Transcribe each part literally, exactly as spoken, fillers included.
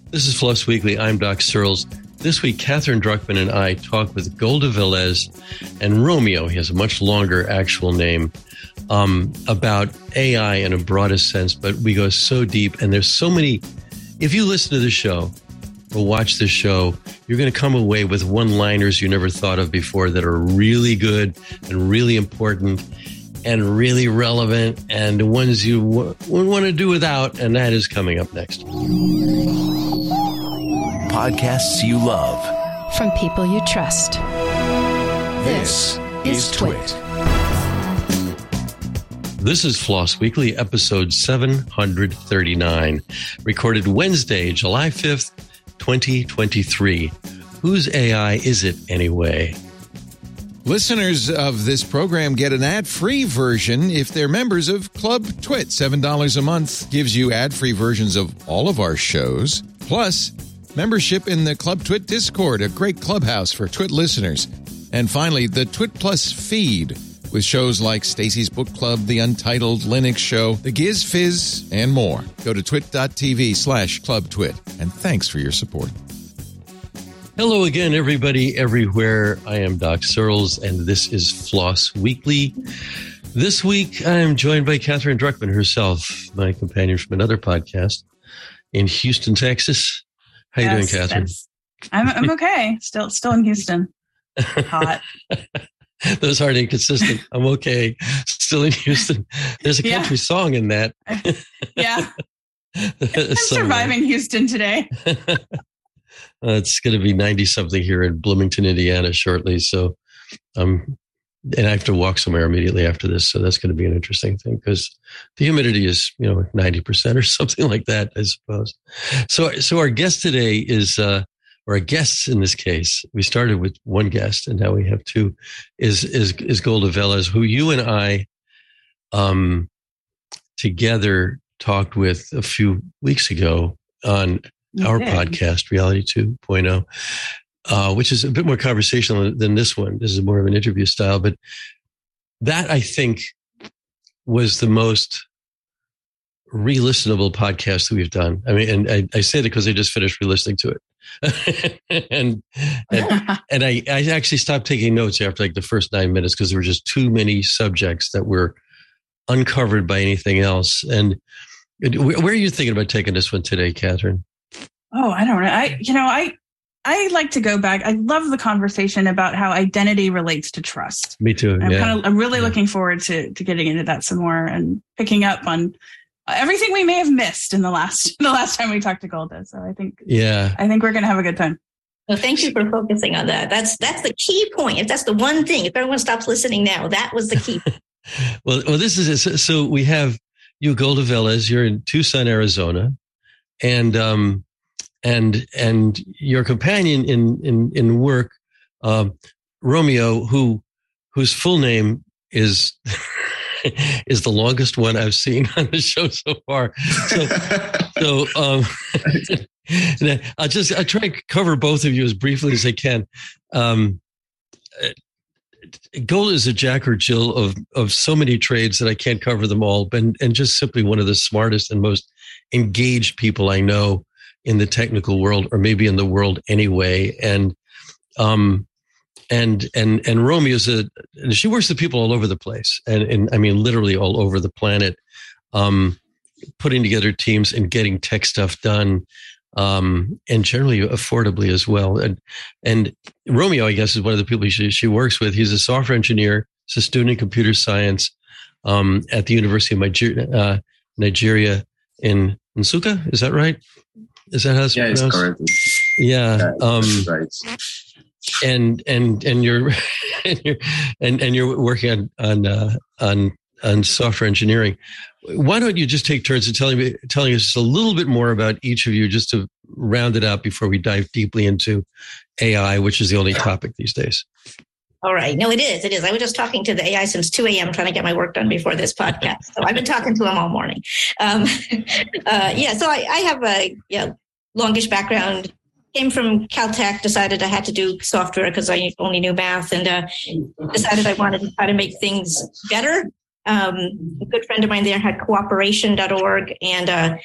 This is Floss Weekly. I'm Doc Searles. This week, Catherine Druckman and I talk with Golda Velez and Romeo, he has a much longer actual name, um, about A I in a broadest sense, but we go so deep, and there's so many. If you listen to the show or watch this show, you're going to come away with one-liners you never thought of before that are really good and really important and really relevant, and the ones you w- would want to do without, and that is coming up next. Podcasts you love. From people you trust. This, this is Twit. This is Floss Weekly, episode seven hundred thirty-nine, recorded Wednesday, July fifth, twenty twenty-three. Whose A I is it anyway? Listeners of this program get an ad-free version if they're members of Club Twit. seven dollars a month gives you ad-free versions of all of our shows, plus membership in the Club Twit Discord, a great clubhouse for Twit listeners. And finally, the Twit Plus feed with shows like Stacy's Book Club, The Untitled Linux Show, The Giz Fizz, and more. Go to twit.tv slash Club Twit. And thanks for your support. Hello again, everybody, everywhere. I am Doc Searles, and this is Floss Weekly. This week, I am joined by Catherine Druckman herself, my companion from another podcast in Houston, Texas. How you yes, doing, Catherine? I'm I'm okay. Still still in Houston. Hot. Those aren't inconsistent. I'm okay. Still in Houston. There's a country yeah. song in that. Yeah. I'm surviving Houston today. uh, it's going to be ninety-something here in Bloomington, Indiana shortly. So, um, and I have to walk somewhere immediately after this. So that's going to be an interesting thing because the humidity is, you know, ninety percent or something like that, I suppose. So, so our guest today is, uh, or our guests in this case, we started with one guest and now we have two, is, is, is Golda Velez, who you and I, um, together talked with a few weeks ago on our okay. podcast, Reality two point oh. Uh, which is a bit more conversational than this one. This is more of an interview style, but that I think was the most re-listenable podcast that we've done. I mean, and I, I say that because I just finished re-listening to it, and and, and I, I actually stopped taking notes after like the first nine minutes because there were just too many subjects that were uncovered by anything else. And where are you thinking about taking this one today, Catherine? Oh, I don't know. I you know I. I like to go back. I love the conversation about how identity relates to trust. Me too. I'm yeah. kind of, I'm really yeah. looking forward to, to getting into that some more and picking up on everything we may have missed in the last the last time we talked to Golda. So I think yeah, I think we're going to have a good time. Well, thank you for focusing on that. That's that's the key point. If that's the one thing, if everyone stops listening now, that was the key. well, well, this is it. So we have you, Golda Velez. You're in Tucson, Arizona, and um. And and your companion in in in work, um, Romeo, who whose full name is is the longest one I've seen on the show so far. So so um, I'll just I try and cover both of you as briefly as I can. Um, Golda is a Jack or Jill of of so many trades that I can't cover them all, but and just simply one of the smartest and most engaged people I know in the technical world, or maybe in the world anyway. And, um, and, and, and Romeo's a, she works with people all over the place. And, and I mean, literally all over the planet, um, putting together teams and getting tech stuff done, um, and generally affordably as well. And, and Romeo, I guess, is one of the people she, she works with. He's a software engineer. He's a student in computer science, um, at the University of Nigeria, uh, Nigeria in Nsukka. Is that right? Is that how it's yeah, pronounced? It's correct. Yeah. yeah um, right. And and and you're and you're and, and you're working on on uh, on on software engineering. Why don't you just take turns in telling me telling us a little bit more about each of you, just to round it out before we dive deeply into A I, which is the only topic these days. All right. No, it is. It is. I was just talking to the A I since two a.m. trying to get my work done before this podcast. So I've been talking to him all morning. Um, uh, yeah. So I, I have a yeah, longish background. Came from Caltech, decided I had to do software because I only knew math, and uh, decided I wanted to try to make things better. Um, a good friend of mine there had cooperation dot org, and uh,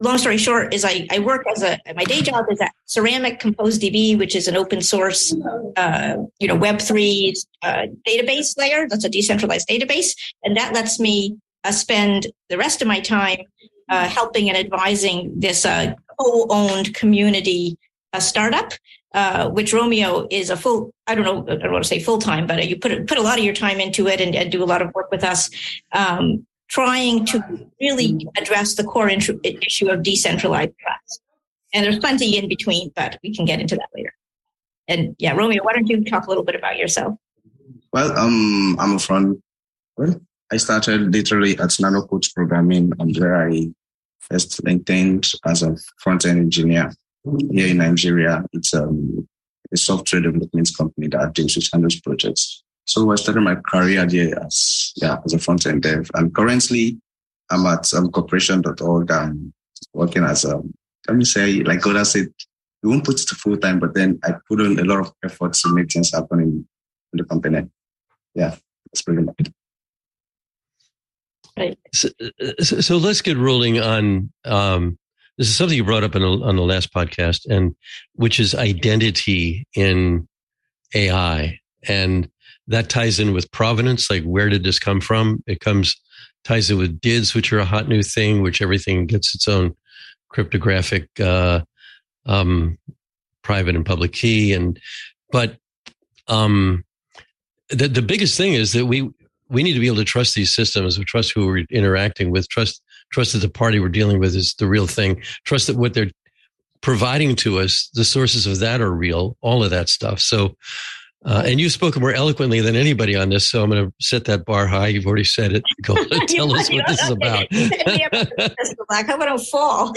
long story short is I, I work as a, my day job is at Ceramic Compose D B, which is an open source, uh, you know, Web three uh, database layer. That's a decentralized database. And that lets me uh, spend the rest of my time uh, helping and advising this uh, co-owned community uh, startup, uh, which Romeo is a full, I don't know, I don't want to say full-time, but you put, put a lot of your time into it and, and do a lot of work with us. Um, trying to really address the core issue of decentralized trust. And there's plenty in between, but we can get into that later. And yeah, Romeo, why don't you talk a little bit about yourself? Well, um, I'm from, well, I started literally at Nano Coach Programming, um, where I first maintained as a front-end engineer here in Nigeria. It's um, a software development company that deals with handles projects. So I started my career there as, yeah, as a front-end dev. And currently, I'm at um, corporation dot org. I'm working as a, let me say, like Golda said, we won't put it to full-time, but then I put in a lot of effort to make things happen in, in the company. Yeah, that's pretty much it. Right. So, so, so let's get rolling on, um, this is something you brought up in a, on the last podcast, and which is identity in A I. And that ties in with provenance, like where did this come from? It comes, ties in with D I Ds, which are a hot new thing, which everything gets its own cryptographic, uh, um, private and public key. And, but, um, the, the biggest thing is that we, we need to be able to trust these systems, we trust who we're interacting with, trust, trust that the party we're dealing with is the real thing, trust that what they're providing to us, the sources of that are real, all of that stuff. So, Uh, and you've spoken more eloquently than anybody on this, so I'm going to set that bar high. You've already said it. Go tell us what this is about. How about a fall?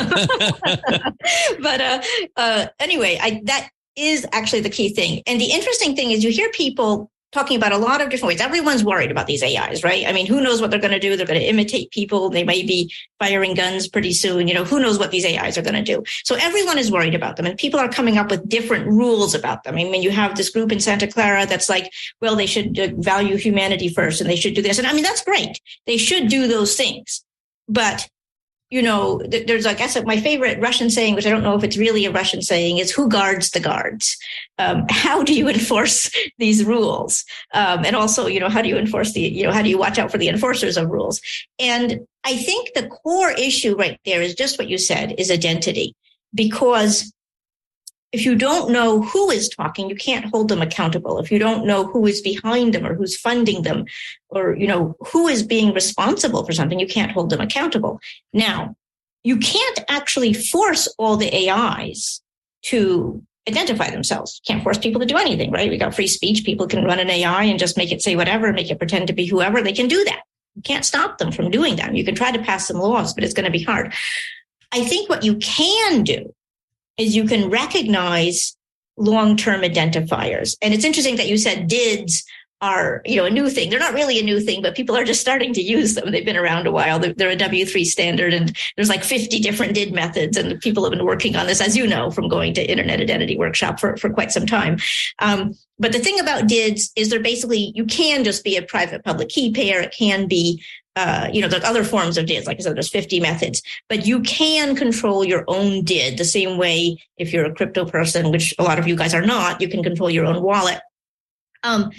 But uh, uh, anyway, I, that is actually the key thing. And the interesting thing is you hear people talking about a lot of different ways. Everyone's worried about these A Is, right? I mean, who knows what they're going to do? They're going to imitate people. They may be firing guns pretty soon. You know, who knows what these A Is are going to do? So everyone is worried about them, and people are coming up with different rules about them. I mean, you have this group in Santa Clara that's like, well, they should uh, value humanity first, and they should do this. And I mean, that's great. They should do those things. But you know, there's, I guess, my favorite Russian saying, which I don't know if it's really a Russian saying, is who guards the guards? Um, how do you enforce these rules? Um, and also, you know, how do you enforce the, you know, how do you watch out for the enforcers of rules? And I think the core issue right there is just what you said, is identity. Because if you don't know who is talking, you can't hold them accountable. If you don't know who is behind them or who's funding them, or, you know, who is being responsible for something, you can't hold them accountable. Now, you can't actually force all the A Is to identify themselves. You can't force people to do anything, right? We got free speech. People can run an A I and just make it say whatever, make it pretend to be whoever. They can do that. You can't stop them from doing that. You can try to pass some laws, but it's going to be hard. I think what you can do is you can recognize long-term identifiers. And it's interesting that you said D I Ds are, you know, a new thing. They're not really a new thing, but people are just starting to use them. They've been around a while. They're, they're a W three standard, and there's like fifty different D I D methods, and people have been working on this, as you know, from going to Internet Identity Workshop for, for quite some time. Um, but the thing about D I Ds is they're basically, you can just be a private public key pair. It can be Uh, you know, there's other forms of D I Ds. Like I said, there's fifty methods, but you can control your own D I D the same way if you're a crypto person, which a lot of you guys are not, you can control your own wallet. Um,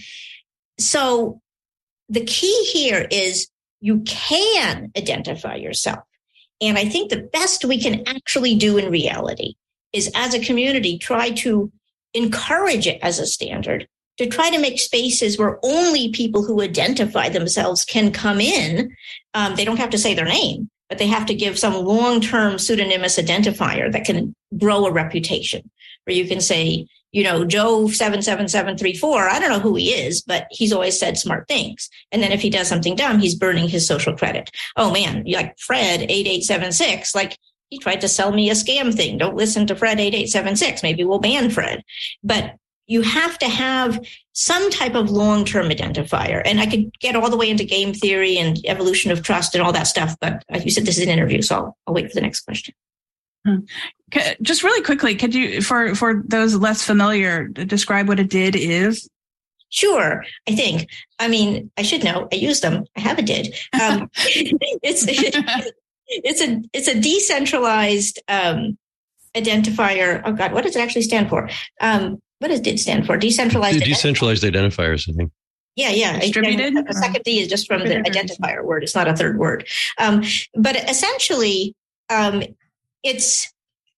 so the key here is you can identify yourself. And I think the best we can actually do in reality is, as a community, try to encourage it as a standard, to try to make spaces where only people who identify themselves can come in. Um, they don't have to say their name, but they have to give some long-term pseudonymous identifier that can grow a reputation, where you can say, you know, Joe seven seven seven three four, I don't know who he is, but he's always said smart things. And then if he does something dumb, he's burning his social credit. Oh man, like Fred eight eight seven six, like he tried to sell me a scam thing. Don't listen to Fred eight eight seven six. Maybe we'll ban Fred. But you have to have some type of long-term identifier. And I could get all the way into game theory and evolution of trust and all that stuff. But as you said, this is an interview, so I'll, I'll wait for the next question. Hmm. Just really quickly, could you, for, for those less familiar, describe what a D I D is? Sure, I think. I mean, I should know. I use them. I have a D I D. Um, it's it's a it's a decentralized um, identifier. Oh God, what does it actually stand for? Um, what does D I D stand for? Decentralized. Decentralized identifiers, I think. Yeah, yeah. Distributed. A second D is just from the identifier word. It's not a third word. Um, but essentially, um, it's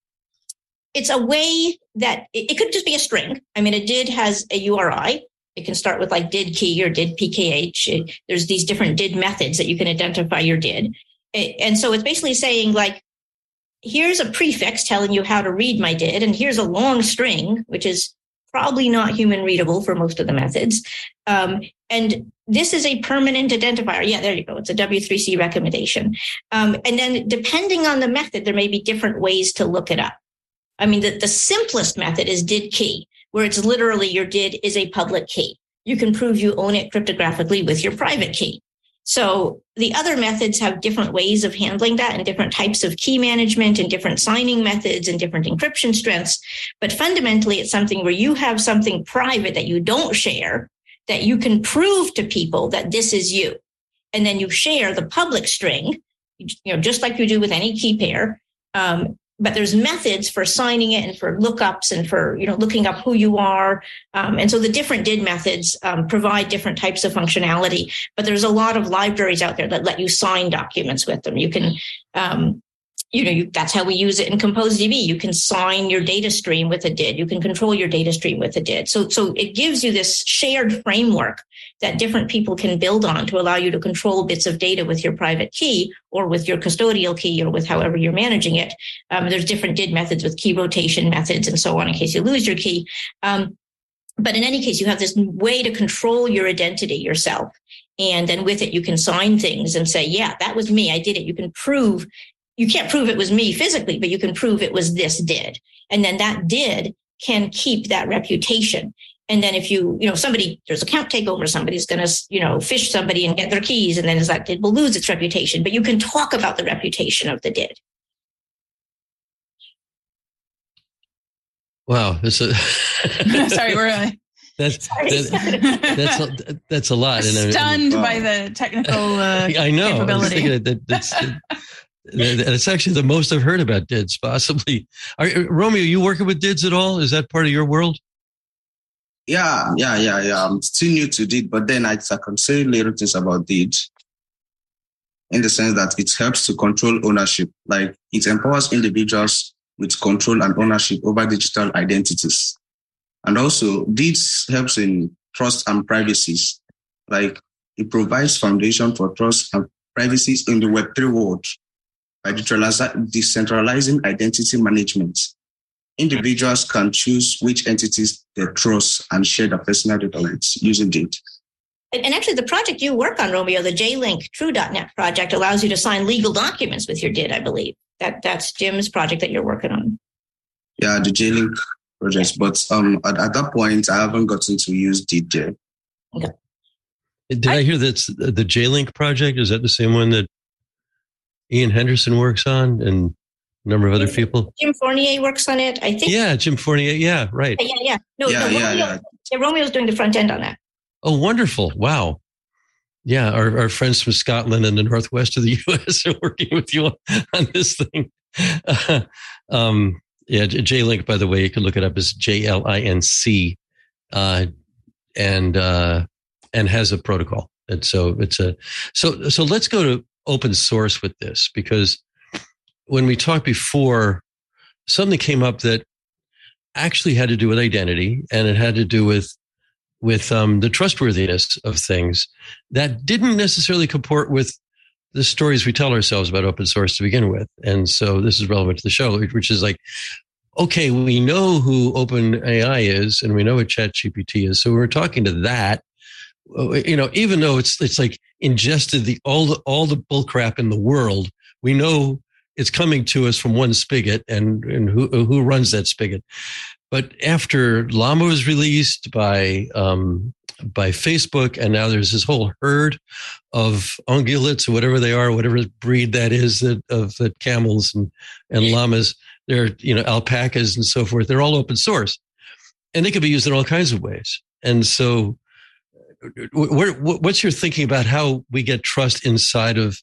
it's a way that it, it could just be a string. I mean, a D I D has a U R I. It can start with like D I D key or D I D P K H. It, there's these different D I D methods that you can identify your D I D. It, and so it's basically saying like, here's a prefix telling you how to read my D I D, and here's a long string, which is probably not human readable for most of the methods. Um, and this is a permanent identifier. Yeah, there you go. It's a W three C recommendation. Um, and then depending on the method, there may be different ways to look it up. I mean, the, the simplest method is D I D key, where it's literally your D I D is a public key. You can prove you own it cryptographically with your private key. So the other methods have different ways of handling that and different types of key management and different signing methods and different encryption strengths. But fundamentally, it's something where you have something private that you don't share, that you can prove to people that this is you. And then you share the public string, you know, just like you do with any key pair. Um, But there's methods for signing it and for lookups and for, you know, looking up who you are. Um, and so the different D I D methods um, provide different types of functionality. But there's a lot of libraries out there that let you sign documents with them. You can, um, you know, you, that's how we use it in ComposeDB. You can sign your data stream with a D I D. You can control your data stream with a D I D. So, so it gives you this shared framework that different people can build on to allow you to control bits of data with your private key or with your custodial key or with however you're managing it. Um, there's different D I D methods with key rotation methods and so on in case you lose your key. Um, but in any case, you have this way to control your identity yourself. And then with it, you can sign things and say, yeah, that was me. I did it. You can prove, you can't prove it was me physically, but you can prove it was this D I D. And then that D I D can keep that reputation. And then if you, you know, somebody, there's account takeover, somebody's going to, you know, phish somebody and get their keys. And then is that it will lose its reputation, but you can talk about the reputation of the D I D. Wow. That's a Sorry, we're uh, that's, that, that's, a, that's a lot. Stunned and, uh, by the technical uh, I know. capability. I that, that's, that's actually the most I've heard about D I Ds, possibly. Are, Romeo, you working with D I Ds at all? Is that part of your world? Yeah, yeah, yeah, yeah. I'm still new to D I D, but then I, I can say little things about D I D in the sense that it helps to control ownership. Like it empowers individuals with control and ownership over digital identities. And also D I D helps in trust and privacy. Like it provides foundation for trust and privacy in the Web three world by decentralizing identity management. Individuals can choose which entities they trust and share their personal data with using D I D. And actually, the project you work on, Romeo, the J link True dot net project, allows you to sign legal documents with your D I D, I believe. That That's Jim's project that you're working on. Yeah, the J link project. But um, at, at that point, I haven't gotten to use D I D yet. Okay. Did I, I hear that's the J link project? Is that the same one that Ian Henderson works on and a number of other people? Jim Fournier works on it, I think. Yeah, Jim Fournier. Yeah, right. Yeah, yeah. No, yeah, no, yeah, Romeo, yeah. yeah, Romeo's doing the front end on that. Oh, wonderful. Wow. Yeah, our, our friends from Scotland and the northwest of the U S are working with you on, on this thing. Uh, um, yeah, J link, by the way, you can look it up as J L I N C, uh, and uh, and has a protocol. And so it's a so so let's go to open source with this, because when we talked before, something came up that actually had to do with identity, and it had to do with with um, the trustworthiness of things that didn't necessarily comport with the stories we tell ourselves about open source to begin with. And so this is relevant to the show, which is like, okay, we know who OpenAI is, and we know what ChatGPT is. So we're talking to that, you know, even though it's it's like ingested the all the all the bullcrap in the world, we know it's coming to us from one spigot, and and who who runs that spigot. But after Llama was released by um, by Facebook, and now there's this whole herd of ungulates or whatever they are, whatever breed that is, that of the camels and, and llamas, they're, you know, alpacas and so forth. They're all open source, and they can be used in all kinds of ways. And so, where, what's your thinking about how we get trust inside of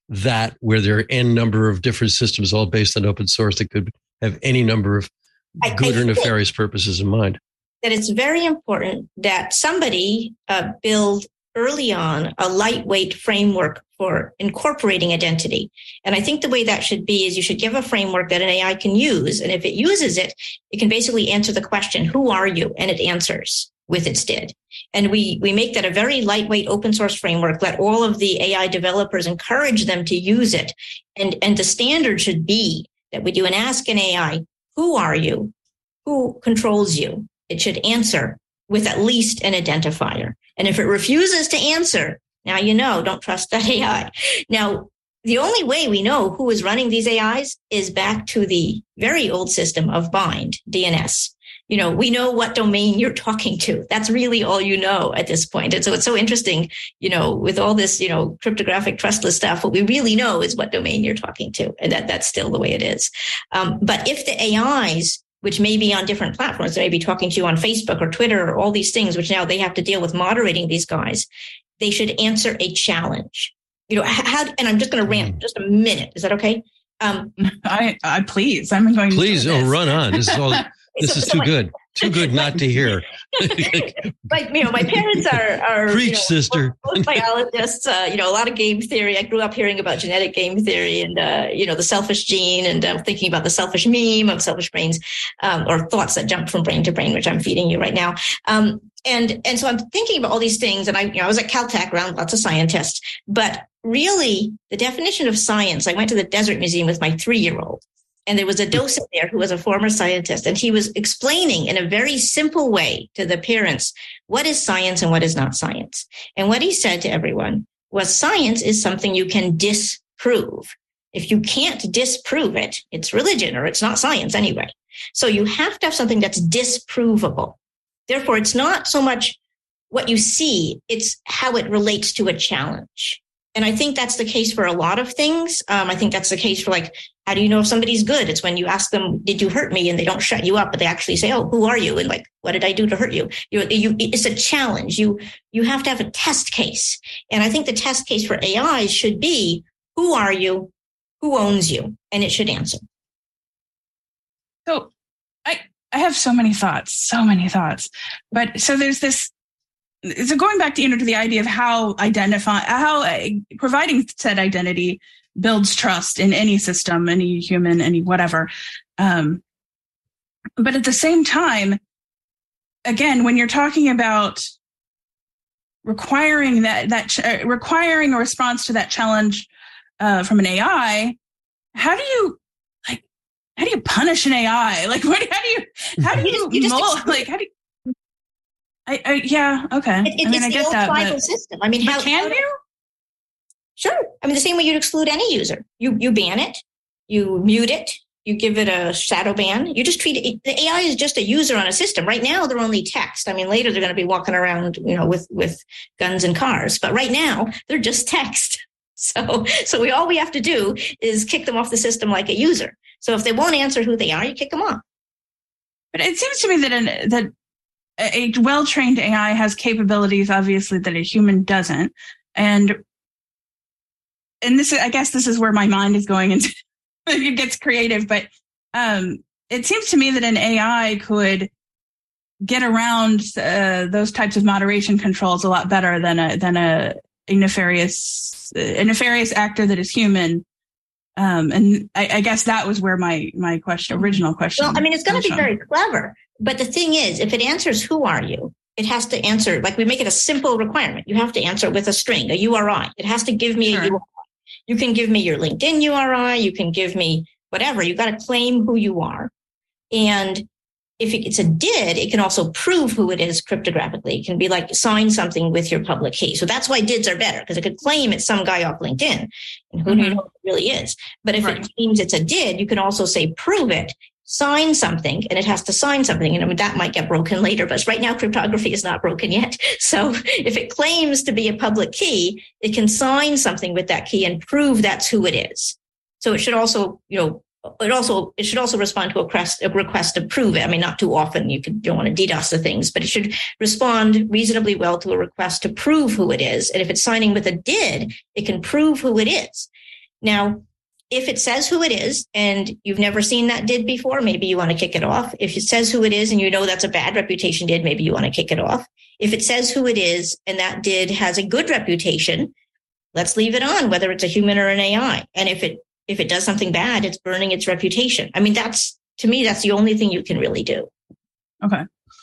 that where there are n number of different systems all based on open source that could have any number of good I, I or nefarious purposes in mind. That it's very important that somebody uh, build early on a lightweight framework for incorporating identity. And I think the way that should be is you should give a framework that an A I can use. And if it uses it, it can basically answer the question, who are you? And it answers with its did. And we, we make that a very lightweight open source framework, let all of the A I developers encourage them to use it. And, and the standard should be that we do an ask an A I, who are you? Who controls you? It should answer with at least an identifier. And if it refuses to answer, now you know, don't trust that A I. Now, the only way we know who is running these A Is is back to the very old system of bind, D N S. You know, we know what domain you're talking to. That's really all you know at this point. And so it's so interesting, you know, with all this, you know, cryptographic trustless stuff, what we really know is what domain you're talking to. And that that's still the way it is. Um, but if the A Is, which may be on different platforms, they may be talking to you on Facebook or Twitter or all these things, which now they have to deal with moderating these guys, they should answer a challenge. You know, how, and I'm just going to rant just a minute. Is that okay? Um, I, I please, I'm going please, to. Please, oh, run on. This is all. This so, is so too my, good. Too good not to hear. Like, you know, my parents are, are Preach, you know, sister. both, both biologists, uh, you know, a lot of game theory. I grew up hearing about genetic game theory and, uh, you know, the selfish gene and uh, thinking about the selfish meme of selfish brains, um, or thoughts that jump from brain to brain, which I'm feeding you right now. Um, and, and so I'm thinking about all these things. And I, you know, I was at Caltech around lots of scientists, but really the definition of science, I went to the Desert Museum with my three-year-old. And there was a docent there who was a former scientist, and he was explaining in a very simple way to the parents what is science and what is not science. And what he said to everyone was science is something you can disprove. If you can't disprove it, it's religion or it's not science anyway. So you have to have something that's disprovable. Therefore, it's not so much what you see, it's how it relates to a challenge. And I think that's the case for a lot of things. Um, I think that's the case for, like, how do you know if somebody's good? It's when you ask them, did you hurt me? And they don't shut you up, but they actually say, oh, who are you? And like, what did I do to hurt you? You, you it's a challenge. You, you have to have a test case. And I think the test case for A Is should be, who are you? Who owns you? And it should answer. So I, I have so many thoughts, so many thoughts. But so there's this, so going back to, you know, to the idea of how identify, how uh, providing said identity builds trust in any system, any human, any whatever. Um, but at the same time, again, when you're talking about requiring that, that ch- uh, requiring a response to that challenge uh, from an A I, how do you, like, how do you punish an A I? Like, what, how do you, how do you, you, just, you mold, just, like, how do you, I, I, yeah, okay. It, it, I mean, it's I the get old that. tribal But, system. I mean, but how can you? Sure. I mean, the same way you'd exclude any user. You you ban it, you mute it, you give it a shadow ban. You just treat it. The A I is just a user on a system. Right now, they're only text. I mean, later they're going to be walking around, you know, with with guns and cars. But right now, they're just text. So so we all we have to do is kick them off the system like a user. So if they won't answer who they are, you kick them off. But it seems to me that an, that a well-trained A I has capabilities, obviously, that a human doesn't. And and this, I guess this is where my mind is going into, it gets creative, but um, it seems to me that an A I could get around uh, those types of moderation controls a lot better than a, than a, a nefarious, a nefarious actor that is human. Um, and I, I guess that was where my, my question, original question. Well, I mean, it's going to be very clever. But the thing is, if it answers, who are you? It has to answer, like we make it a simple requirement. You have to answer with a string, a U R I. It has to give me sure. a U R I. You can give me your LinkedIn U R I. You can give me whatever. You got to claim who you are. And if it's a did, it can also prove who it is cryptographically. It can be like sign something with your public key. So that's why dids are better, because it could claim it's some guy off LinkedIn. And who mm-hmm. do you know it really is? But if right. it claims it's a did, you can also say prove it. Sign something, and it has to sign something. And I mean, that might get broken later, but right now cryptography is not broken yet. So if it claims to be a public key, it can sign something with that key and prove that's who it is. So it should also, you know, it also, it should also respond to a request, a request to prove it. I mean, not too often. You, can, you don't want to DDoS the things, but it should respond reasonably well to a request to prove who it is. And if it's signing with a did, it can prove who it is. Now, if it says who it is and you've never seen that D I D before, maybe you want to kick it off. If it says who it is and you know that's a bad reputation D I D, maybe you want to kick it off. If it says who it is and that D I D has a good reputation, let's leave it on, whether it's a human or an A I. And if it if it does something bad, it's burning its reputation. I mean, that's, to me, that's the only thing you can really do. Okay.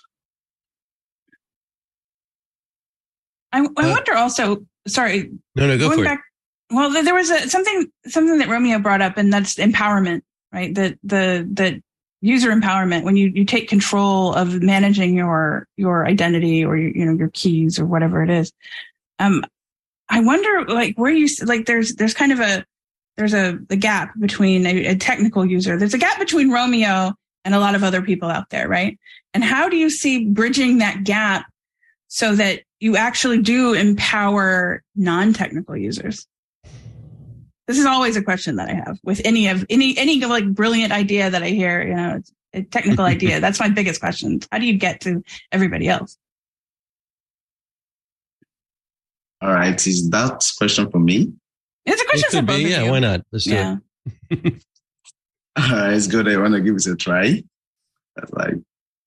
I, I uh, wonder also, sorry. No, no, go for back, it. Well, there was a, something something that Romeo brought up, and that's empowerment, right? The the the user empowerment, when you, you take control of managing your your identity or your, you know, your keys or whatever it is. Um, I wonder, like, where you like there's there's kind of a there's a the gap between a, a technical user. There's a gap between Romeo and a lot of other people out there, right? And how do you see bridging that gap so that you actually do empower non-technical users? This is always a question that I have with any of any any like brilliant idea that I hear. You know, it's a technical idea. That's my biggest question. How do you get to everybody else? All right, is that question for me? It's a question it for both be, of yeah, you. Why not? Let's yeah. do it. All right, it's good. I want to give it a try. That's like.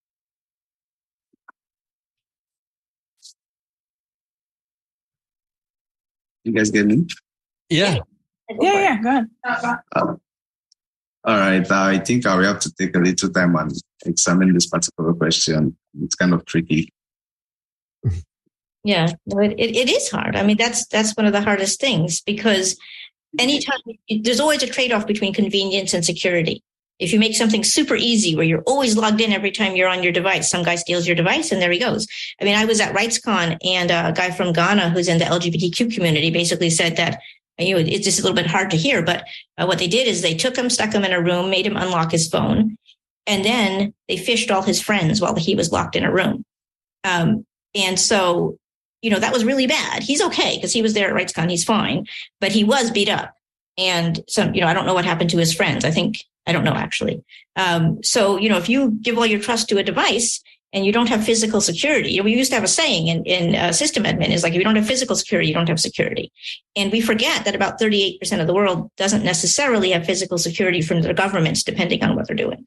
You guys get me? Yeah. Yeah, yeah, go ahead. Uh, all right. Uh, I think I will have to take a little time and examine this particular question. It's kind of tricky. Yeah, no, it, it, it is hard. I mean, that's that's one of the hardest things, because anytime there's always a trade-off between convenience and security. If you make something super easy where you're always logged in every time you're on your device, some guy steals your device and there he goes. I mean, I was at RightsCon and a guy from Ghana who's in the L G B T Q community basically said that, you know, it's just a little bit hard to hear, but uh, what they did is they took him, stuck him in a room, made him unlock his phone, and then they phished all his friends while he was locked in a room. Um, and so, you know, that was really bad. He's okay because he was there at RightsCon. He's fine, but he was beat up. And so, you know, I don't know what happened to his friends. I think, I don't know, actually. Um, so, you know, if you give all your trust to a device and you don't have physical security, you know, we used to have a saying in, in uh, system admin is like, if you don't have physical security, you don't have security. And we forget that about thirty-eight percent of the world doesn't necessarily have physical security from their governments, depending on what they're doing.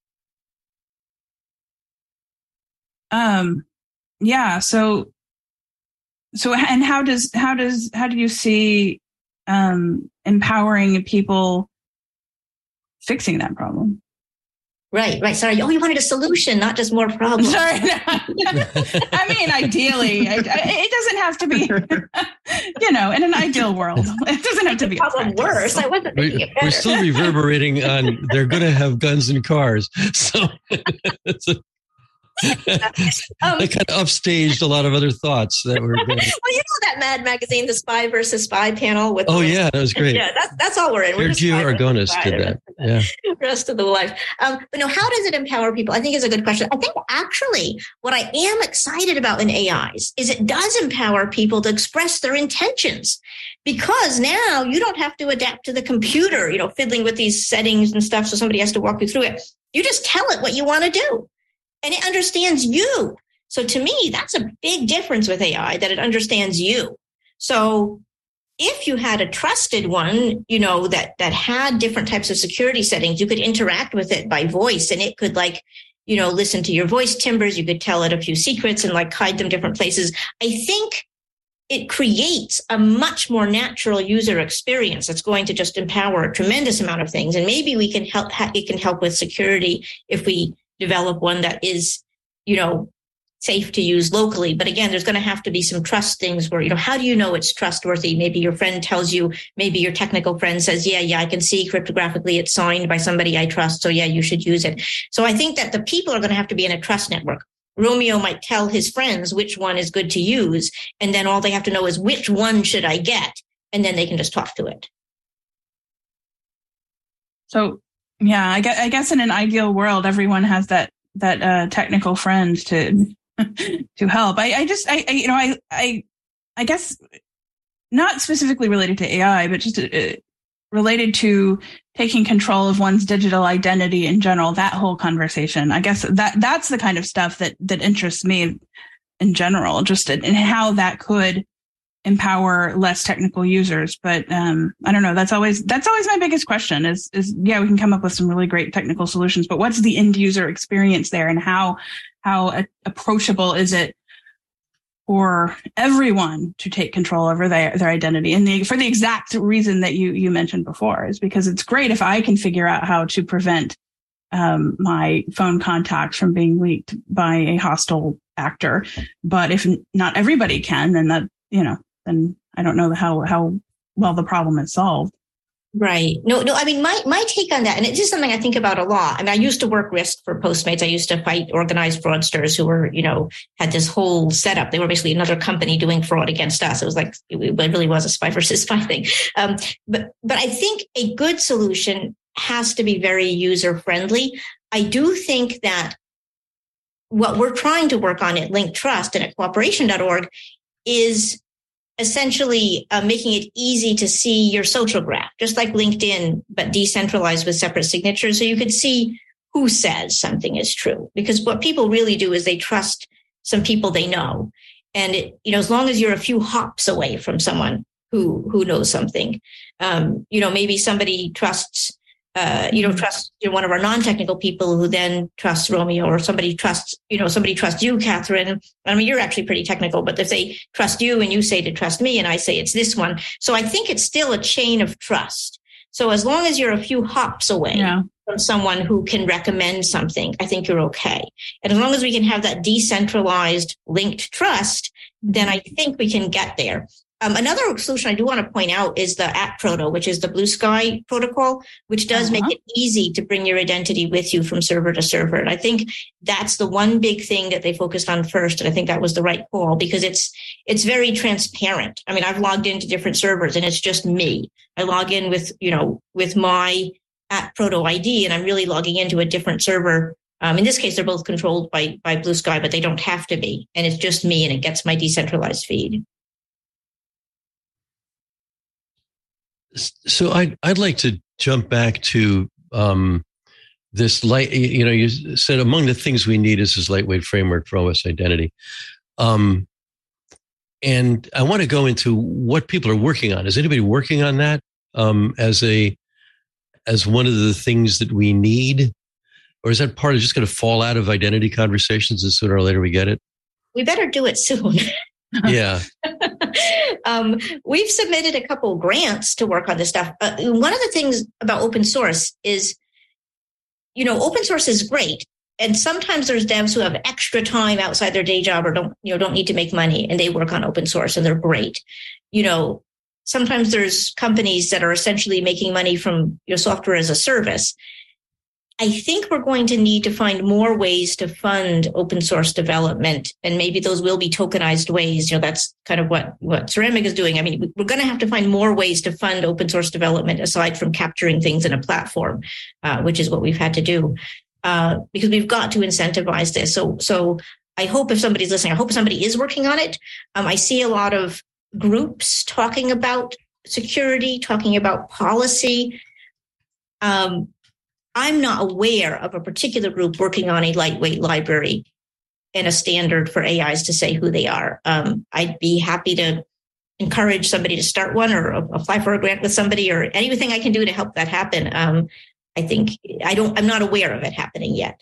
Um, yeah. So, so, and how does, how does, how do you see, um, empowering people fixing that problem? Right, right. Sorry. Oh, you wanted a solution, not just more problems. Sorry. I mean, ideally, I, I, it doesn't have to be, you know, in an ideal world, it doesn't have to be problem worse. I wasn't thinking we, it better. We're still reverberating on they're going to have guns and cars. So it's a, um, I kind of upstaged a lot of other thoughts that were going. Well, you know that Mad magazine, the Spy versus Spy panel with. Oh yeah, that was great. Yeah, that's that's all we're in. We're Sergio Aragonés did that. Yeah. The rest of the life. Um, but no, how does it empower people? I think is a good question. I think actually what I am excited about in A Is is it does empower people to express their intentions, because now you don't have to adapt to the computer, you know, fiddling with these settings and stuff. So somebody has to walk you through it. You just tell it what you want to do. And it understands you. So to me, that's a big difference with A I, that it understands you. So if you had a trusted one, you know, that that had different types of security settings, you could interact with it by voice, and it could, like, you know, listen to your voice timbers. You could tell it a few secrets and like hide them different places. I think it creates a much more natural user experience that's going to just empower a tremendous amount of things. And maybe we can help, it can help with security if we develop one that is, you know, safe to use locally. But again, there's going to have to be some trust things where, you know, how do you know it's trustworthy? Maybe your friend tells you, maybe your technical friend says, yeah, yeah, I can see cryptographically it's signed by somebody I trust. So yeah, you should use it. So I think that the people are going to have to be in a trust network. Romeo might tell his friends which one is good to use, and then all they have to know is which one should I get, and then they can just talk to it. So yeah, I guess, I guess in an ideal world, everyone has that that uh, technical friend to to help. I, I just, I, I, you know, I, I, I guess not specifically related to A I, but just uh, related to taking control of one's digital identity in general. That whole conversation, I guess that that's the kind of stuff that that interests me in general, just in, in how that could empower less technical users. But um, I don't know. That's always that's always my biggest question. Is is yeah, we can come up with some really great technical solutions, but what's the end user experience there, and how how a- approachable is it for everyone to take control over their, their identity? And the, for the exact reason that you, you mentioned before, is because it's great if I can figure out how to prevent um, my phone contacts from being leaked by a hostile actor. But if not everybody can, then that, you know, then I don't know how, how well the problem is solved. Right. No, no, I mean, my, my take on that, and it's just something I think about a lot. I mean, I used to work risk for Postmates. I used to fight organized fraudsters who were, you know, had this whole setup. They were basically another company doing fraud against us. It was like, it really was a spy versus spy thing. Um, but, but I think a good solution has to be very user friendly. I do think that what we're trying to work on at Link Trust and at cooperation dot org is essentially uh, making it easy to see your social graph, just like LinkedIn, but decentralized with separate signatures. So you could see who says something is true, because what people really do is they trust some people they know. And, it, you know, as long as you're a few hops away from someone who, who knows something, um, you know, maybe somebody trusts, uh, you know, trust you know, one of our non-technical people who then trusts Romeo, or somebody trusts, you know, somebody trusts you, Catherine. I mean, you're actually pretty technical, but if they trust you and you say to trust me and I say it's this one. So I think it's still a chain of trust. So as long as you're a few hops away yeah. from someone who can recommend something, I think you're okay. And as long as we can have that decentralized linked trust, then I think we can get there. Um, another solution I do want to point out is the App Proto, which is the Blue Sky protocol, which does uh-huh. make it easy to bring your identity with you from server to server. And I think that's the one big thing that they focused on first. And I think that was the right call, because it's it's very transparent. I mean, I've logged into different servers and it's just me. I log in with, you know, with my App Proto I D, and I'm really logging into a different server. Um, in this case, they're both controlled by by Blue Sky, but they don't have to be. And it's just me, and it gets my decentralized feed. So I'd, I'd like to jump back to um, this light, you know, you said among the things we need is this lightweight framework for O S identity. Um, and I want to go into what people are working on. Is anybody working on that um, as a, as one of the things that we need? Or is that part of just going to fall out of identity conversations and sooner or later we get it? We better do it soon. Yeah. um, we've submitted a couple of grants to work on this stuff. Uh, one of the things about open source is, you know, open source is great. And sometimes there's devs who have extra time outside their day job or don't, you know, don't need to make money, and they work on open source and they're great. You know, sometimes there's companies that are essentially making money from your software as a service. I think we're going to need to find more ways to fund open source development, and maybe those will be tokenized ways. You know, that's kind of what, what Ceramic is doing. I mean, we're going to have to find more ways to fund open source development aside from capturing things in a platform, uh, which is what we've had to do, uh, because we've got to incentivize this. So, so I hope if somebody's listening, I hope somebody is working on it. Um, I see a lot of groups talking about security, talking about policy. Um, I'm not aware of a particular group working on a lightweight library and a standard for A Is to say who they are. Um, I'd be happy to encourage somebody to start one, or apply for a grant with somebody, or anything I can do to help that happen. Um, I think I don't, I'm not aware of it happening yet.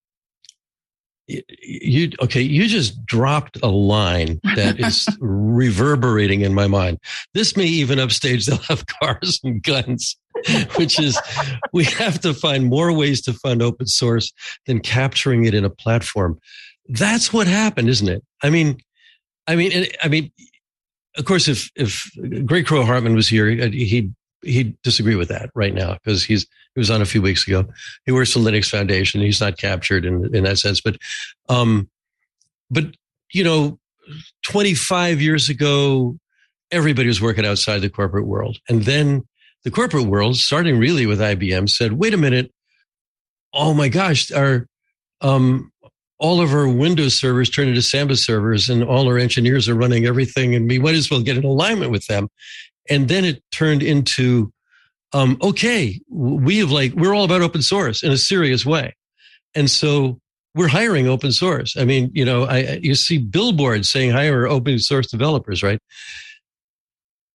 You okay? You just dropped a line that is reverberating in my mind. This may even upstage they'll have cars and guns, which is we have to find more ways to fund open source than capturing it in a platform. That's what happened, isn't it? I mean, I mean, I mean, of course, if if Greg Kroah-Hartman was here, he'd he'd disagree with that right now, because he's he was on a few weeks ago. He works for Linux Foundation. He's not captured in in that sense, but um, but you know, twenty-five years ago, everybody was working outside the corporate world, and then the corporate world, starting really with I B M, said, "Wait a minute! Oh my gosh, our um, all of our Windows servers turned into Samba servers, and all our engineers are running everything, and we might as well get in alignment with them." And then it turned into, um, okay, we have like, we're all about open source in a serious way. And so we're hiring open source. I mean, you know, I, you see billboards saying hire open source developers, right?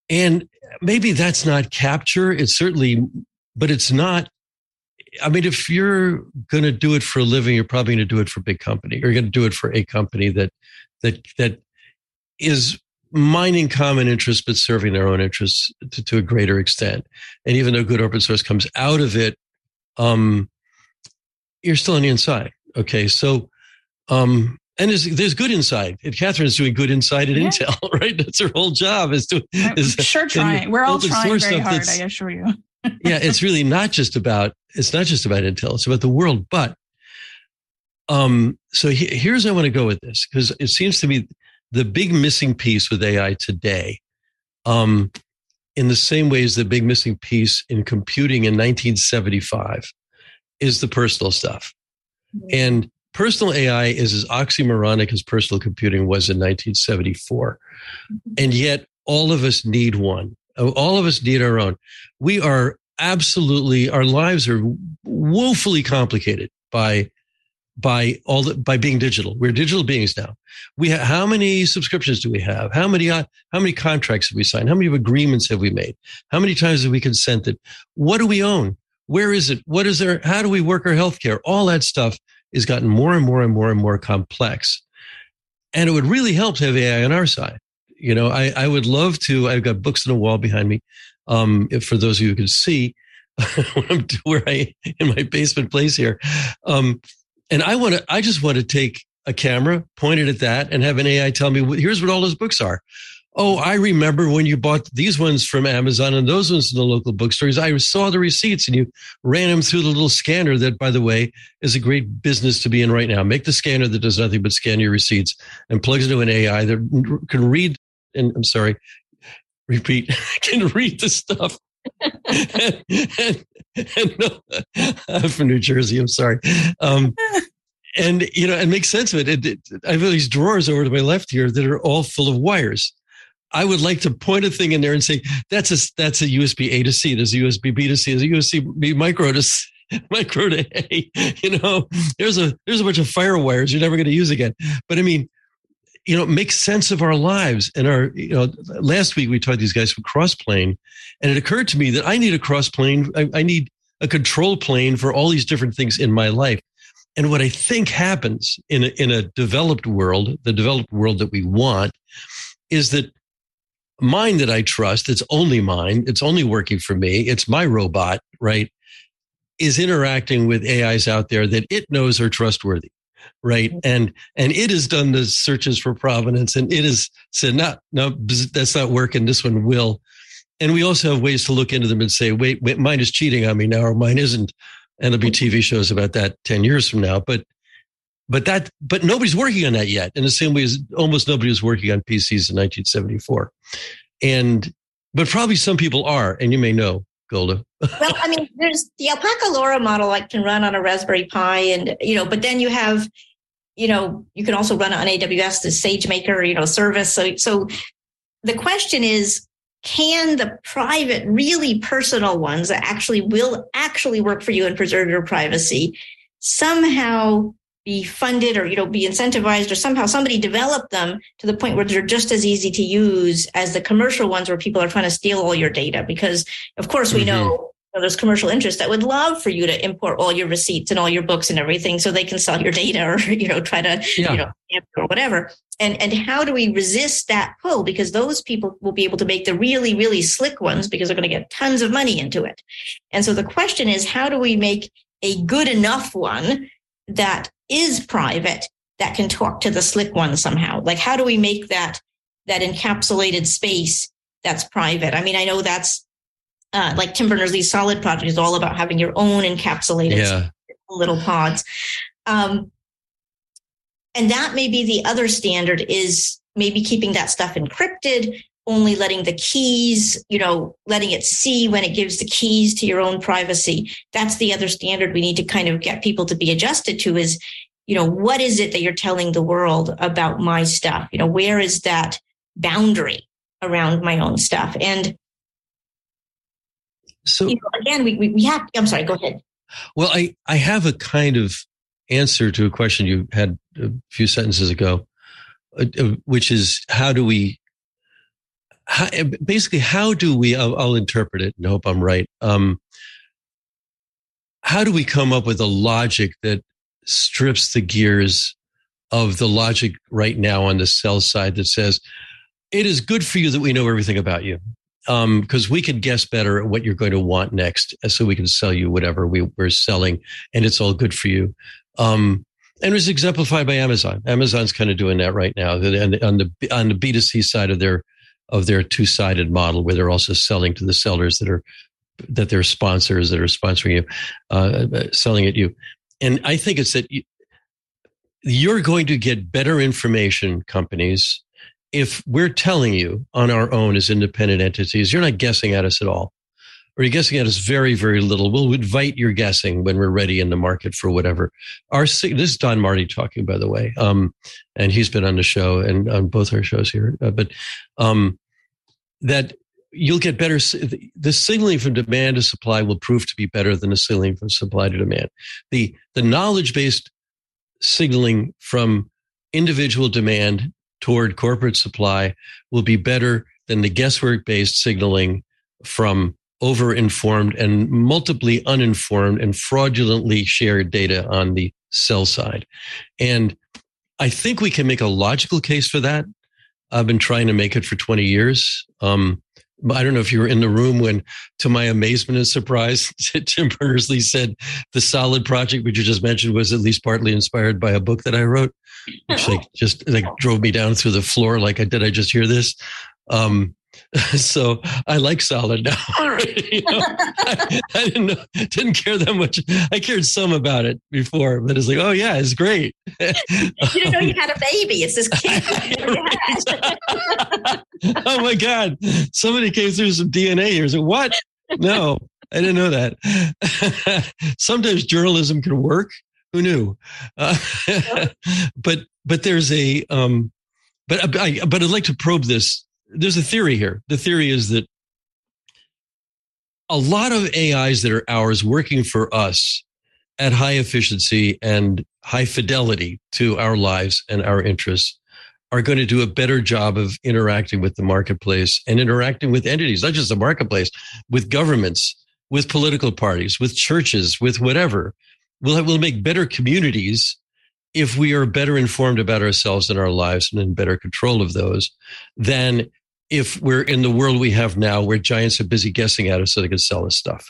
And maybe that's not capture. It's certainly, but it's not. I mean, if you're going to do it for a living, you're probably going to do it for a big company. You're going to do it for a company that that that is mining common interests, but serving their own interests to, to a greater extent. And even though good open source comes out of it, um, you're still on the inside. Okay, so um, and there's there's good inside. And Catherine's doing good inside at yeah. Intel, right? That's her whole job. Is to is sure trying. We're all trying very hard. I assure you. Yeah, it's really not just about it's not just about Intel. It's about the world. But um, so he, here's where I want to go with this, because it seems to me the big missing piece with A I today, um, in the same way as the big missing piece in computing in nineteen seventy-five, is the personal stuff. Mm-hmm. And personal A I is as oxymoronic as personal computing was in nineteen seventy-four. Mm-hmm. And yet all of us need one. All of us need our own. We are absolutely, our lives are woefully complicated by, by all the, by being digital. We're digital beings now. We have, how many subscriptions do we have? How many, uh, how many contracts have we signed? How many agreements have we made? How many times have we consented? What do we own? Where is it? What is there? How do we work our healthcare? All that stuff has gotten more and more and more and more complex. And it would really help to have A I on our side. You know, I, I would love to. I've got books on the wall behind me. Um, if for those of you who can see where I in my basement place here, um, and I want to. I just want to take a camera, point it at that, and have an A I tell me, "Here's what all those books are." Oh, I remember when you bought these ones from Amazon and those ones in the local bookstores. I saw the receipts, and you ran them through the little scanner that, by the way, is a great business to be in right now. Make the scanner that does nothing but scan your receipts and plugs into an A I that can read. And I'm sorry, repeat, can read the stuff. and, and, and no, I'm from New Jersey. I'm sorry. Um, and, you know, and make sense of it. It, it. I have these drawers over to my left here that are all full of wires. I would like to point a thing in there and say, that's a, that's a U S B A to C. There's a U S B B to C. There's a U S B micro to C. Micro to A. You know, there's a, there's a bunch of fire wires you're never going to use again. But I mean, you know, make sense of our lives. And our, you know, last week we taught these guys from Crossplane, and it occurred to me that I need a Crossplane. I, I need a control plane for all these different things in my life. And what I think happens in a, in a developed world, the developed world that we want, is that mine that I trust, it's only mine, it's only working for me, it's my robot, right, is interacting with A Is out there that it knows are trustworthy. Right. And, and it has done the searches for provenance, and it has said, no, no, that's not working. This one will. And we also have ways to look into them and say, wait, wait, mine is cheating on me now, or mine isn't. And there'll be T V shows about that ten years from now. But, but that, but nobody's working on that yet. In the same way as almost nobody was working on P Cs in nineteen seventy-four. And, but probably some people are, and you may know, Golda. Well, I mean, there's the Alpaca LoRa model like can run on a Raspberry Pi, and, you know, but then you have, you know, you can also run it on A W S, the SageMaker, you know, service. So, so the question is, can the private, really personal ones that actually will actually work for you and preserve your privacy somehow be funded, or, you know, be incentivized, or somehow somebody develop them to the point where they're just as easy to use as the commercial ones where people are trying to steal all your data? Because of course we mm-hmm. know, you know there's commercial interests that would love for you to import all your receipts and all your books and everything so they can sell your data, or, you know, try to, yeah. you know, or whatever. And, and how do we resist that pull? Because those people will be able to make the really, really slick ones because they're going to get tons of money into it. And so the question is, how do we make a good enough one that is private that can talk to the slick one somehow? Like, how do we make that that encapsulated space that's private? I mean, I know that's uh, like Tim Berners-Lee's Solid project is all about having your own encapsulated yeah. little pods. Um, and that may be the other standard, is maybe keeping that stuff encrypted, only letting the keys, you know, letting it see when it gives the keys to your own privacy. That's the other standard we need to kind of get people to be adjusted to, is, you know, what is it that you're telling the world about my stuff? You know, where is that boundary around my own stuff? And so, you know, again, we, we, we have, I'm sorry, go ahead. Well, I, I have a kind of answer to a question you had a few sentences ago, uh, which is, how do we, how, basically, how do we, I'll, I'll interpret it and hope I'm right. Um, how do we come up with a logic that strips the gears of the logic right now on the sell side that says, it is good for you that we know everything about you, because um, we can guess better at what you're going to want next, so we can sell you whatever we, we're selling, and it's all good for you. Um, and it was exemplified by Amazon. Amazon's kind of doing that right now, and on the on the B two C side of their of their two-sided model, where they're also selling to the sellers that are that they're sponsors that are sponsoring you, uh, selling at you. And I think it's that you, you're going to get better information, companies, if we're telling you on our own as independent entities. You're not guessing at us at all, or you're guessing at us very, very little. We'll invite your guessing when we're ready in the market for whatever. Our This is Don Marty talking, by the way, um, and he's been on the show and on both our shows here. Uh, but um, that you'll get better. The signaling from demand to supply will prove to be better than the signaling from supply to demand. The the knowledge-based signaling from individual demand toward corporate supply will be better than the guesswork-based signaling from over-informed and multiply uninformed and fraudulently shared data on the sell side. And I think we can make a logical case for that. I've been trying to make it for twenty years. Um, I don't know if you were in the room when, to my amazement and surprise, Tim Berners-Lee said the Solid project, which you just mentioned, was at least partly inspired by a book that I wrote, which like just like drove me down through the floor. Like, I did I just hear this? Um, so I like Solid now. you know, I, I didn't know, didn't care that much. I cared some about it before, but it's like, oh yeah, it's great. You didn't know you had a baby. It's this kid. Oh my God! Somebody came through some D N A here. So what? No, I didn't know that. Sometimes journalism can work. Who knew? Uh, but but there's a um, but I but I'd like to probe this. There's a theory here. The theory is that a lot of A Is that are ours working for us at high efficiency and high fidelity to our lives and our interests are going to do a better job of interacting with the marketplace and interacting with entities, not just the marketplace, with governments, with political parties, with churches, with whatever. We'll, we'll make better communities if we are better informed about ourselves and our lives and in better control of those than if we're in the world we have now where giants are busy guessing at us so they can sell us stuff.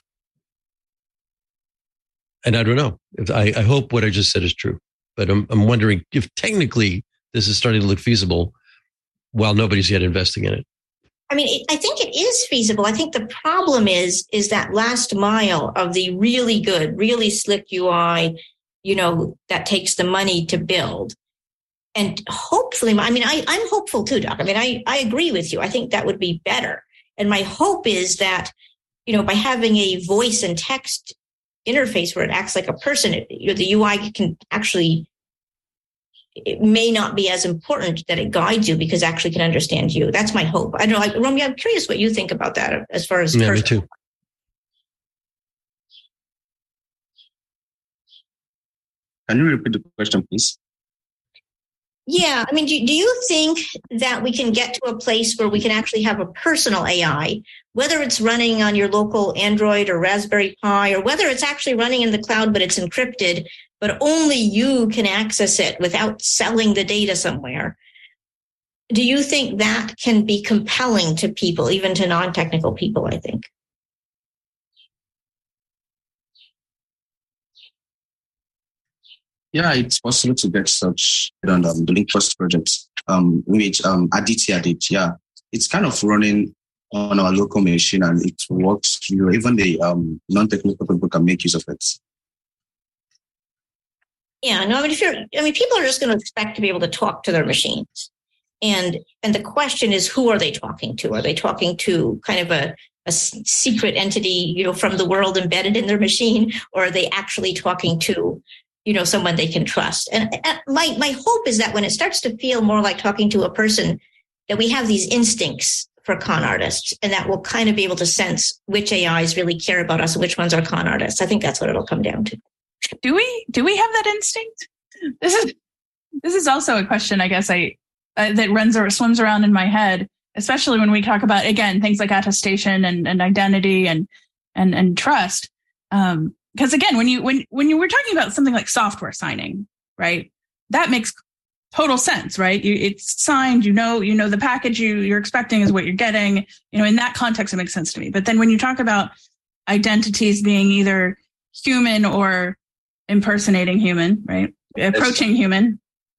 And I don't know. If I, I hope what I just said is true, but I'm, I'm wondering if technically this is starting to look feasible while nobody's yet investing in it. I mean, it, I think it is feasible. I think the problem is, is that last mile of the really good, really slick U I, you know, that takes the money to build. And hopefully, I mean, I, I'm hopeful too, Doc. I mean, I, I agree with you. I think that would be better. And my hope is that, you know, by having a voice and text interface where it acts like a person, it, you know, the U I can actually, it may not be as important that it guides you because it actually can understand you. That's my hope. I don't know, like, Romy, I'm curious what you think about that as far as yeah, me too. Can you repeat the question, please? Yeah. I mean, do, do you think that we can get to a place where we can actually have a personal A I, whether it's running on your local Android or Raspberry Pi, or whether it's actually running in the cloud, but it's encrypted, but only you can access it without selling the data somewhere? Do you think that can be compelling to people, even to non-technical people, I think? Yeah, it's possible to get such on um, the LinkFirst project, um, which um, Aditya did. Yeah, it's kind of running on our local machine and it works. You know, even the um, non-technical people can make use of it. Yeah, no, I mean, if you're, I mean, people are just going to expect to be able to talk to their machines, and and the question is, who are they talking to? Are they talking to kind of a a secret entity, you know, from the world embedded in their machine, or are they actually talking to, you know, someone they can trust? And my my hope is that when it starts to feel more like talking to a person, that we have these instincts for con artists, and that we'll kind of be able to sense which A Is really care about us and which ones are con artists. I think that's what it'll come down to. Do we do we have that instinct? This is this is also a question, I guess, I uh, that runs or swims around in my head. especially when we talk about, again, things like attestation and, and identity and, and, and trust. Um, because again, when you, when, when you were talking about something like software signing, right, that makes total sense, right? You, it's signed, you know, you know, the package you, you're expecting is what you're getting. You know, in that context, it makes sense to me. But then when you talk about identities being either human or impersonating human, right? Approaching human.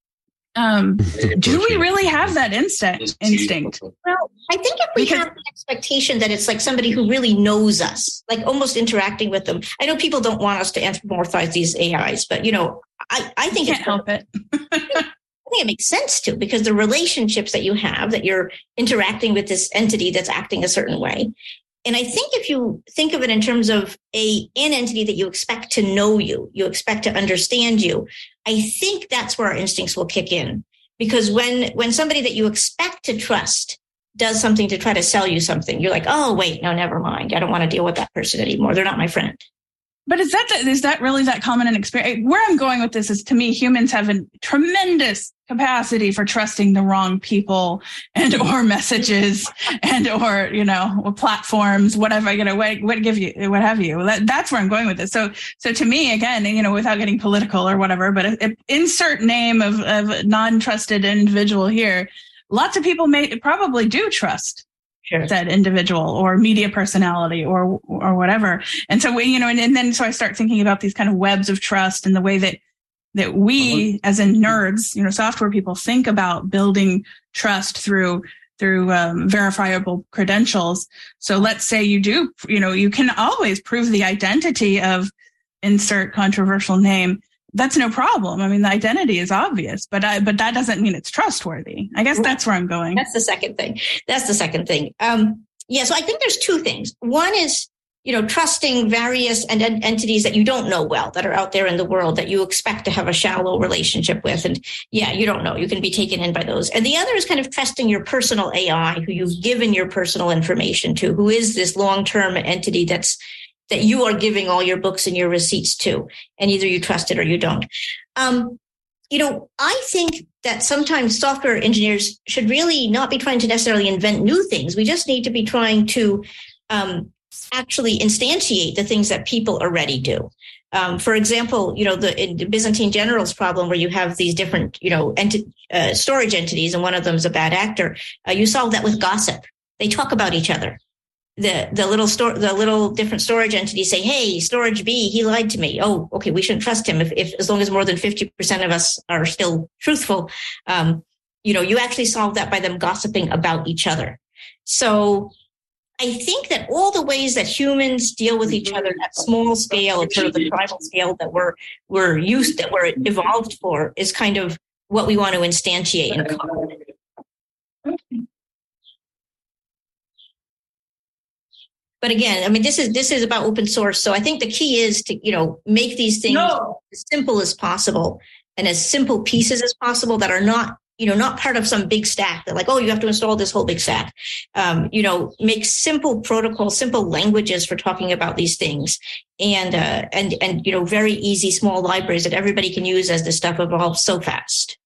Um, do we really have that instinct? Instinct? Well, I think if we because, have the expectation that it's like somebody who really knows us, like almost interacting with them. I know people don't want us to anthropomorphize these A Is, but you know, I, I think can't help it. I think it makes sense to, because the relationships that you have, that you're interacting with this entity that's acting a certain way. And I think if you think of it in terms of a an entity that you expect to know you, you expect to understand you, I think that's where our instincts will kick in. Because when when somebody that you expect to trust does something to try to sell you something, you're like, oh, wait, no, never mind. I don't want to deal with that person anymore. They're not my friend. But is that is that really that common an experience? Where I'm going with this is, to me, humans have a tremendous capacity for trusting the wrong people and or messages and or, you know, platforms, whatever, you know, what, what give you, what have you. That, that's where I'm going with this. So, so to me, again, you know, without getting political or whatever, but if, if insert name of, of non-trusted individual here, lots of people may probably do trust Sure. that individual or media personality or or whatever. And so we, you know, and, and then so I start thinking about these kind of webs of trust and the way that that we, as in nerds, you know, software people, think about building trust through through um, verifiable credentials. So let's say you do, you know, you can always prove the identity of insert controversial name. That's no problem. I mean, the identity is obvious, but I, but that doesn't mean it's trustworthy. I guess that's where I'm going. That's the second thing. That's the second thing. Um, yeah. So I think there's two things. One is, you know, trusting various and en- entities that you don't know well, that are out there in the world that you expect to have a shallow relationship with. And yeah, you don't know. You can be taken in by those. And the other is kind of trusting your personal A I, who you've given your personal information to, who is this long-term entity that's that you are giving all your books and your receipts to, and either you trust it or you don't. Um, you know, I think that sometimes software engineers should really not be trying to necessarily invent new things. We just need to be trying to um, actually instantiate the things that people already do. Um, for example, you know, the, in the Byzantine generals problem, where you have these different, you know, enti- uh, storage entities, and one of them is a bad actor. Uh, you solve that with gossip. They talk about each other. The the little store the little different storage entities say, hey, storage B, he lied to me. Oh, okay, we shouldn't trust him if, if as long as more than fifty percent of us are still truthful. Um, you know, you actually solve that by them gossiping about each other. So I think that all the ways that humans deal with each other at small scale, at sort of the tribal scale that we're we're used that we're evolved for, is kind of what we want to instantiate in common. But again, I mean, this is this is about open source. So I think the key is to, you know, make these things no. as simple as possible and as simple pieces as possible that are not, you know, not part of some big stack that like, oh, you have to install this whole big stack. Um, you know, make simple protocols, simple languages for talking about these things, and uh, and and you know, very easy small libraries that everybody can use as this stuff evolves so fast.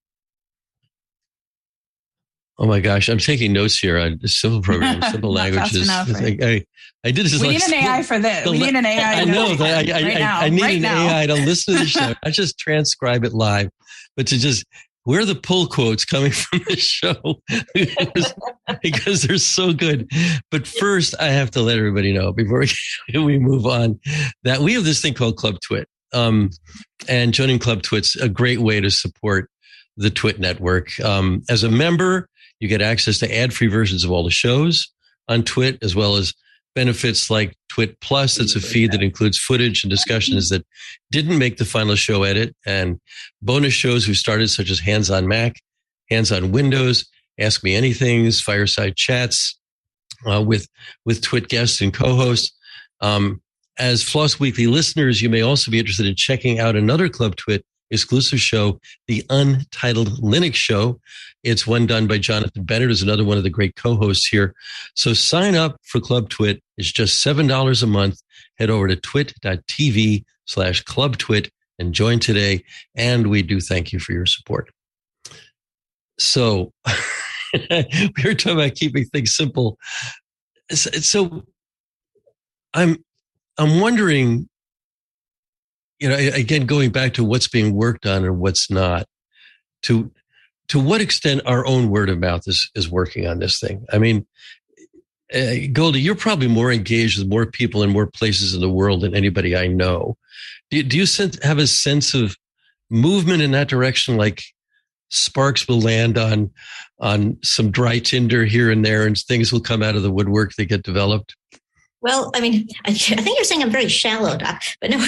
Oh my gosh, I'm taking notes here on simple programs, simple languages. Enough, right? I, I, I did this. We like, need an A I for this. We need an A I. I know that. I, I, right I, now, I need right an now. A I to listen to the show, not just transcribe it live, but to just, where are the pull quotes coming from the show? because, because they're so good. But first, I have to let everybody know before we, we move on that we have this thing called Club Twit. Um, and joining Club Twit's a great way to support the Twit network. Um, as a member, you get access to ad-free versions of all the shows on Twit, as well as benefits like Twit Plus. That's a feed that includes footage and discussions that didn't make the final show edit, and bonus shows we started, such as Hands on Mac, Hands on Windows, Ask Me Anythings, Fireside Chats uh, with with Twit guests and co-hosts. Um, as Floss Weekly listeners, you may also be interested in checking out another Club Twit exclusive show, the Untitled Linux Show. It's one done by Jonathan Bennett, who's another one of the great co-hosts here. So sign up for Club Twit. It's just seven dollars a month. Head over to twit.tv slash Club Twit and join today. And we do thank you for your support. So we were talking about keeping things simple. So I'm, I'm wondering, you know, again, going back to what's being worked on and what's not, to, to what extent our own word of mouth is, is working on this thing. I mean, uh, Goldie, you're probably more engaged with more people in more places in the world than anybody I know. Do, do you sense, have a sense of movement in that direction? Like sparks will land on, on some dry tinder here and there, and things will come out of the woodwork that get developed? Well, I mean, I, I think you're saying I'm very shallow, Doc, but no.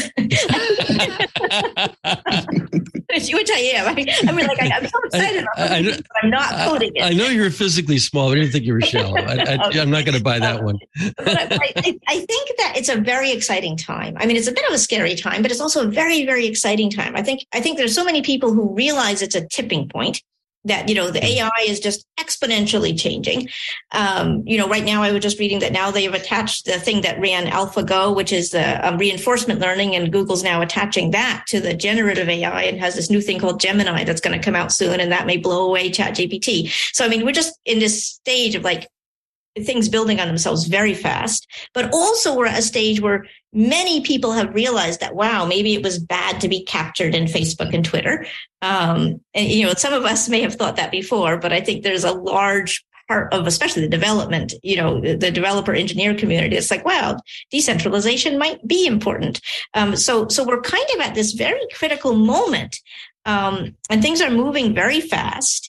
Which I am. I mean, I mean like, I, I'm so excited. I, I, I, but I'm not coding it. I know you're physically small, but I didn't think you were shallow. I, I, okay. I'm not going to buy that one. But I, I, I think that it's a very exciting time. I mean, it's a bit of a scary time, but it's also a very, very exciting time. I think, I think there's so many people who realize it's a tipping point. That, you know, the A I is just exponentially changing. Um, you know, right now I was just reading that now they have attached the thing that ran AlphaGo, which is the um, reinforcement learning, and Google's now attaching that to the generative A I and has this new thing called Gemini that's going to come out soon, and that may blow away ChatGPT. So, I mean, we're just in this stage of like things building on themselves very fast, but also we're at a stage where many people have realized that, wow, maybe it was bad to be captured in Facebook and Twitter. Um, and, you know, some of us may have thought that before, but I think there's a large part of, especially the development, you know, the, the developer engineer community. It's like, wow, decentralization might be important. Um, so, so we're kind of at this very critical moment, um, and things are moving very fast.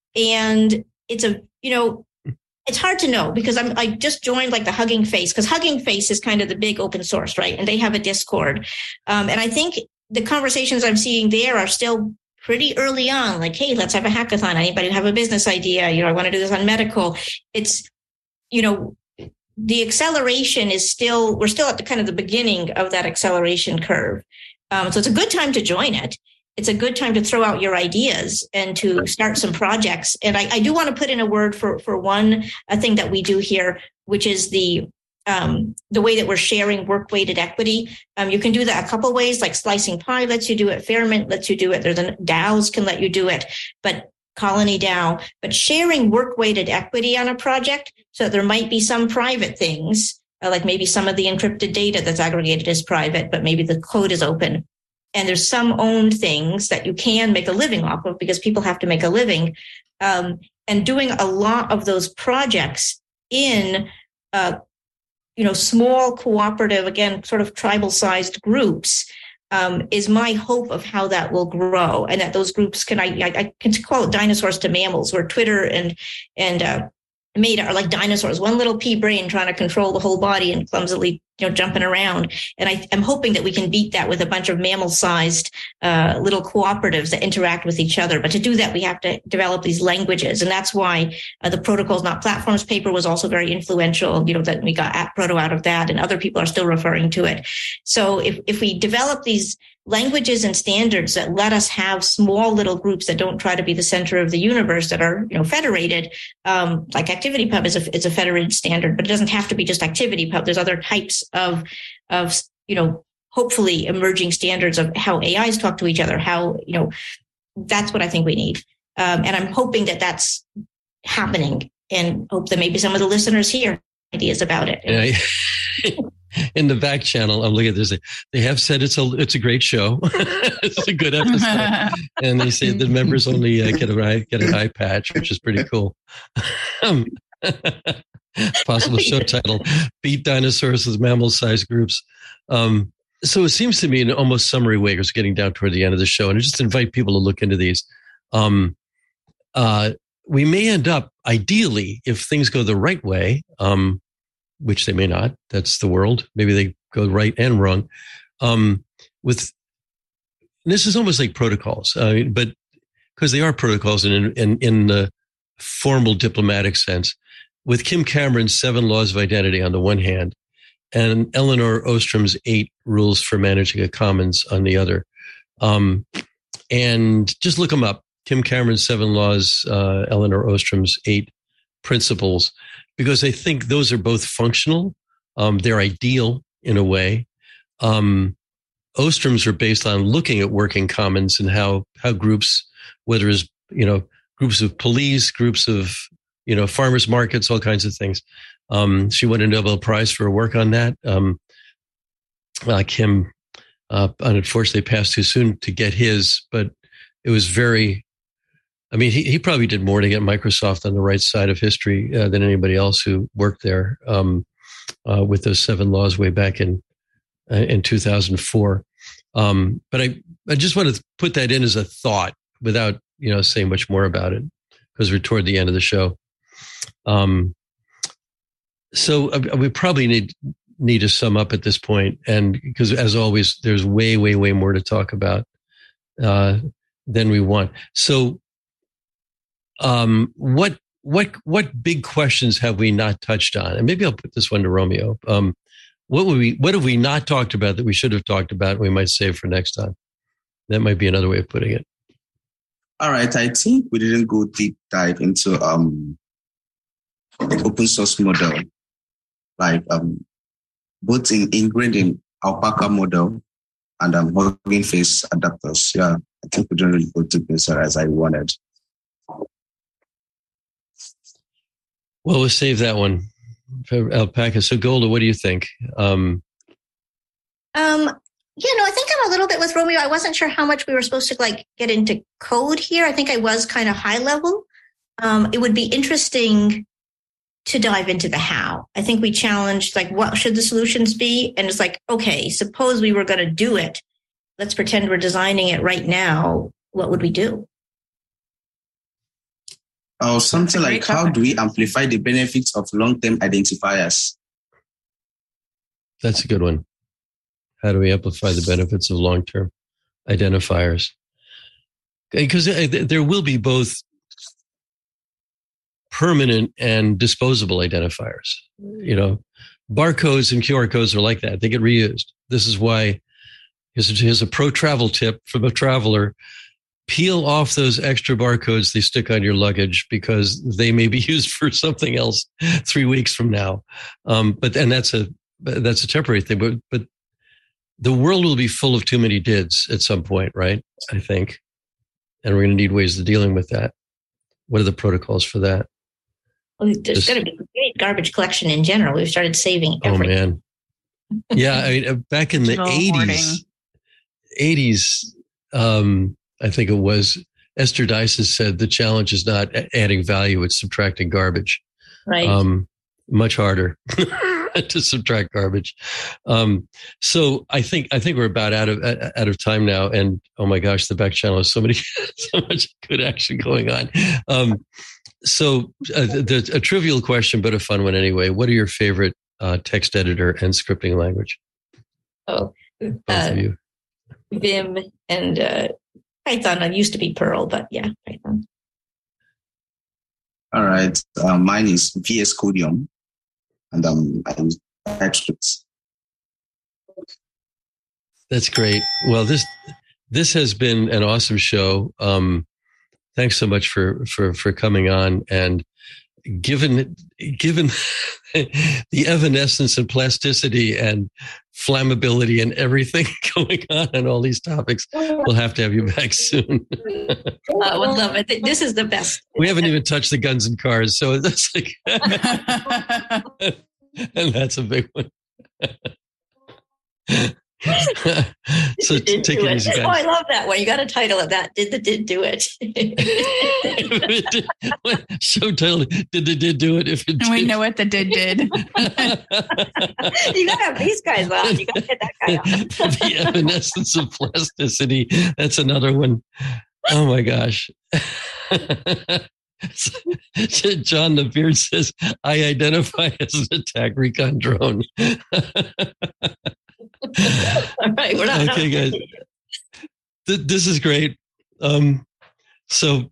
And it's a, you know, it's hard to know because I'm, I just joined like the Hugging Face, because Hugging Face is kind of the big open source, right? And they have a Discord. Um, and I think the conversations I'm seeing there are still pretty early on, like, hey, let's have a hackathon. Anybody have a business idea? You know, I want to do this on medical. It's, you know, the acceleration is still, we're still at the kind of the beginning of that acceleration curve. Um, so it's a good time to join it. It's a good time to throw out your ideas and to start some projects. And I, I do want to put in a word for, for one a thing that we do here, which is the um, the way that we're sharing work-weighted equity. Um, you can do that a couple ways, like Slicing Pie lets you do it, Fairmint lets you do it. There's a DAOs can let you do it, but Colony DAO. But sharing work-weighted equity on a project, so there might be some private things, uh, like maybe some of the encrypted data that's aggregated is private, but maybe the code is open. And there's some owned things that you can make a living off of because people have to make a living. Um, and doing a lot of those projects in, uh, you know, small cooperative, again, sort of tribal sized groups um, is my hope of how that will grow. And that those groups can, I, I, I can call it dinosaurs to mammals, where Twitter and, and, uh, Meta are like dinosaurs, one little pea brain trying to control the whole body and clumsily, you know, jumping around. And I, I'm hoping that we can beat that with a bunch of mammal-sized uh, little cooperatives that interact with each other. But to do that, we have to develop these languages, and that's why uh, the Protocols Not Platforms paper was also very influential. You know, that we got App Proto out of that, and other people are still referring to it. So if if we develop these languages and standards that let us have small little groups that don't try to be the center of the universe, that are, you know, federated, um, like ActivityPub is a, is a federated standard, but it doesn't have to be just ActivityPub. There's other types of, of, you know, hopefully emerging standards of how A Is talk to each other, how, you know, that's what I think we need. Um, and I'm hoping that that's happening, and hope that maybe some of the listeners hear ideas about it. Yeah, I, in the back channel, I'm looking at this. They have said it's a it's a great show. It's a good episode, and they say the members only uh, get a get an eye patch, which is pretty cool. um, possible show title: Beat Dinosaurs with Mammal-Sized Groups. Um, so it seems to me, in almost summary way, it's getting down toward the end of the show, and I just invite people to look into these. Um, uh, we may end up, ideally, if things go the right way, um, which they may not. That's the world. Maybe they go right and wrong. Um, with this is almost like protocols, uh, but because they are protocols in, in in the formal diplomatic sense. With Kim Cameron's Seven Laws of Identity on the one hand, and Elinor Ostrom's Eight Rules for Managing a Commons on the other, um, and just look them up. Kim Cameron's Seven Laws, uh, Elinor Ostrom's Eight Principles, because I think those are both functional. Um, they're ideal in a way. Um, Ostrom's are based on looking at working commons and how how groups, whether it's, you know, groups of police, groups of you know, farmers markets, all kinds of things. Um, she won a Nobel Prize for her work on that. Um, uh, Kim, uh, unfortunately, passed too soon to get his, but it was very. I mean, he, he probably did more to get Microsoft on the right side of history uh, than anybody else who worked there um, uh, with those seven laws way back in uh, in two thousand four. Um, but I, I just want to put that in as a thought without, you know, saying much more about it because we're toward the end of the show. Um, so uh, we probably need need to sum up at this point, and because as always, there's way, way, way more to talk about uh, than we want. So. Um, what what what big questions have we not touched on? And maybe I'll put this one to Romeo. Um, what would we what have we not talked about that we should have talked about? And we might save for next time. That might be another way of putting it. All right, I think we didn't go deep dive into um the open source model, like um both in ingrained in Alpaca model and um Hugging Face adapters. Yeah, I think we didn't really go deep into as I wanted. Well, we'll save that one for Alpaca. So, Golda, what do you think? Um, um, yeah, no, I think I'm a little bit with Romeo. I wasn't sure how much we were supposed to like get into code here. I think I was kind of high level. Um, it would be interesting to dive into the how. I think we challenged like, what should the solutions be? And it's like, okay, suppose we were going to do it. Let's pretend we're designing it right now. What would we do? Or something like, how do we amplify the benefits of long-term identifiers? That's a good one. How do we amplify the benefits of long-term identifiers? Because there will be both permanent and disposable identifiers. You know, barcodes and Q R codes are like that. They get reused. This is why, here's, here's a pro travel tip from a traveler. Peel off those extra barcodes they stick on your luggage because they may be used for something else three weeks from now. Um, but and that's a that's a temporary thing. But but the world will be full of too many D I Ds at some point, right? I think, and we're going to need ways of dealing with that. What are the protocols for that? Well, there's going to be great garbage collection in general. We've started saving everything. Oh man, yeah. I mean, back in the eighties, eighties. Um, I think it was Esther Dyson said the challenge is not adding value, it's subtracting garbage. Right. Um, much harder to subtract garbage. Um, so I think I think we're about out of out of time now. And oh my gosh, the back channel has so many so much good action going on. Um, so uh, the, a trivial question, but a fun one anyway. What are your favorite uh, text editor and scripting language? Oh, both uh, of you. Vim and uh, Python. It used to be Perl, but yeah, Python. All right. Uh, mine is V S Codium, and um, I use TypeScript. That's great. Well, this this has been an awesome show. Um, thanks so much for for for coming on. And given given the evanescence and plasticity and flammability and everything going on on all these topics, we'll have to have you back soon. I would love it. This is the best. We haven't even touched the guns and cars, so that's like, and that's a big one. So did take it, it easy, guys. Oh, I love that one. You got a title of that. Did the did do it? Show title. Did the did do it? If it and did. we know what the did did. You got to have these guys on. You got to get that guy on. The evanescence of plasticity. That's another one. Oh my gosh. John the Beard says, I identify as an attack recon drone. All right, we're not. Okay, guys. Th- this is great. Um, so,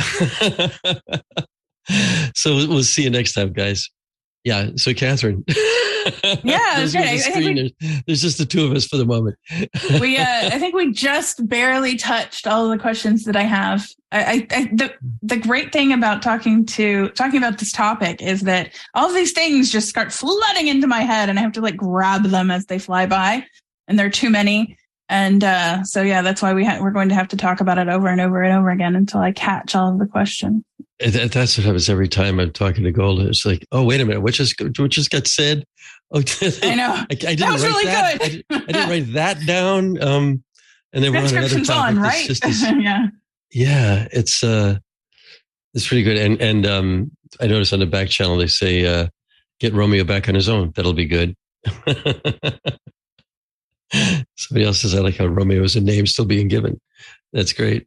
so we'll see you next time, guys. Yeah. So, Catherine. Yeah, there's, okay. I think we, there's, there's just the two of us for the moment. we, uh, I think we just barely touched all of the questions that I have. I, I, I the the great thing about talking to talking about this topic is that all of these things just start flooding into my head, and I have to like grab them as they fly by, and there are too many. And uh, so, yeah, that's why we ha- we're going to have to talk about it over and over and over again until I catch all of the questions. That, that's what happens every time I'm talking to Golda. It's like, oh, wait a minute, what just what just got said? Oh, I know. I, I didn't that was write really that. good. I, I didn't write that down. Um, and then we're on another topic. On, right? Just this, yeah, yeah. It's uh, it's pretty good. And and um, I noticed on the back channel they say, uh, "Get Romeo back on his own." That'll be good. Somebody else says, "I like how Romeo is a name still being given." That's great.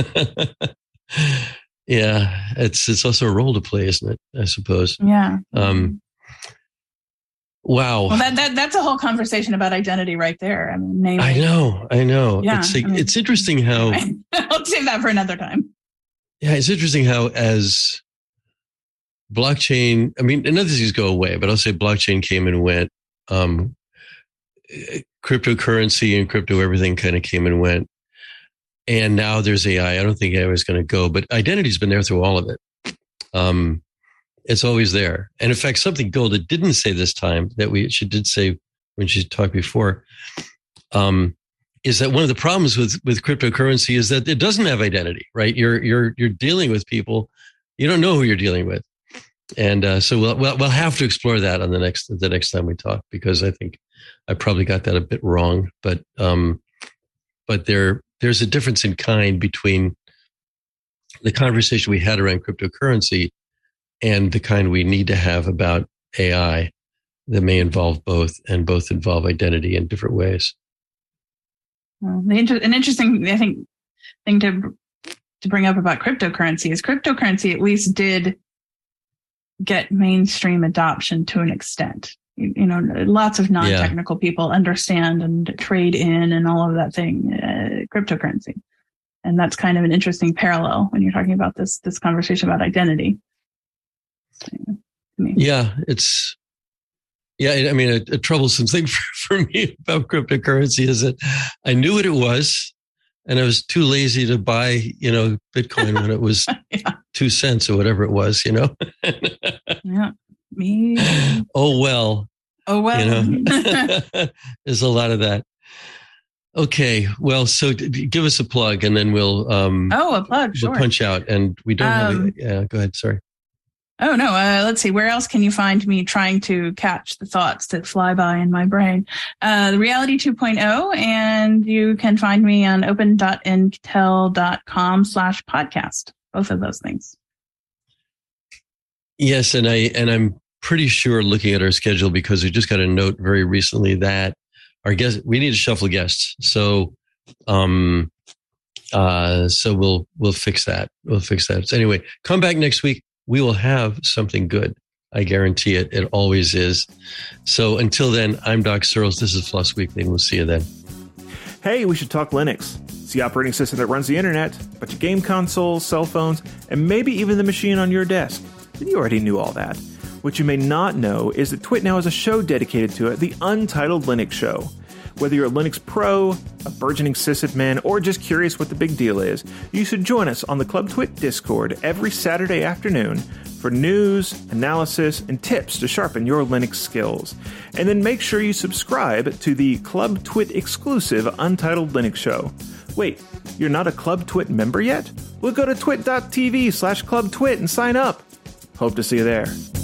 Yeah, it's it's also a role to play, isn't it? I suppose. Yeah. Um, wow. Well, that, that that's a whole conversation about identity right there. I mean, naming. I know, I know. Yeah, it's like, I mean, it's interesting how. I'll save that for another time. Yeah, it's interesting how as blockchain, I mean, none of these go away, but I'll say blockchain came and went. Um, cryptocurrency and crypto everything kind of came and went. And now there's A I. I don't think A I is going to go, but identity's been there through all of it. Um, it's always there. And in fact, something Golda didn't say this time that we she did say when she talked before, um, is that one of the problems with with cryptocurrency is that it doesn't have identity, right? You're you're you're dealing with people, you don't know who you're dealing with, and uh, so we'll, we'll we'll have to explore that on the next the next time we talk, because I think I probably got that a bit wrong, but um, but there. There's a difference in kind between the conversation we had around cryptocurrency and the kind we need to have about A I that may involve both, and both involve identity in different ways. Well, the inter- an interesting, I think, thing to to bring up about cryptocurrency is cryptocurrency at least did get mainstream adoption to an extent. You, you know, lots of non-technical yeah. people understand and trade in and all of that thing, uh, cryptocurrency. And that's kind of an interesting parallel when you're talking about this this conversation about identity. Yeah, it's, yeah, I mean, a, a troublesome thing for, for me about cryptocurrency is that I knew what it was, and I was too lazy to buy, you know, Bitcoin when it was yeah. two cents or whatever it was, you know? Yeah. Me. Oh, well. Oh, well. You know, there's a lot of that. Okay. Well, so d- give us a plug and then we'll, um, oh, a plug. Sure. We'll punch out, and we don't um, have, yeah, go ahead. Sorry. Oh, no. Uh, let's see. Where else can you find me trying to catch the thoughts that fly by in my brain? Uh, the Reality two point oh, and you can find me on open.intel.com slash podcast. Both of those things. Yes, and I and I'm pretty sure, looking at our schedule, because we just got a note very recently that our guest we need to shuffle guests. So, um, uh, so we'll we'll fix that. We'll fix that. So anyway, come back next week. We will have something good. I guarantee it. It always is. So until then, I'm Doc Searles. This is Floss Weekly, and we'll see you then. Hey, we should talk Linux. It's the operating system that runs the internet, but your game consoles, cell phones, and maybe even the machine on your desk. You already knew all that. What you may not know is that Twit now has a show dedicated to it, the Untitled Linux Show. Whether you're a Linux pro, a burgeoning sysadmin, or just curious what the big deal is, you should join us on the Club Twit Discord every Saturday afternoon for news, analysis, and tips to sharpen your Linux skills. And then make sure you subscribe to the Club Twit exclusive Untitled Linux Show. Wait, you're not a Club Twit member yet? Well, go to twit.tv slash clubtwit and sign up. Hope to see you there.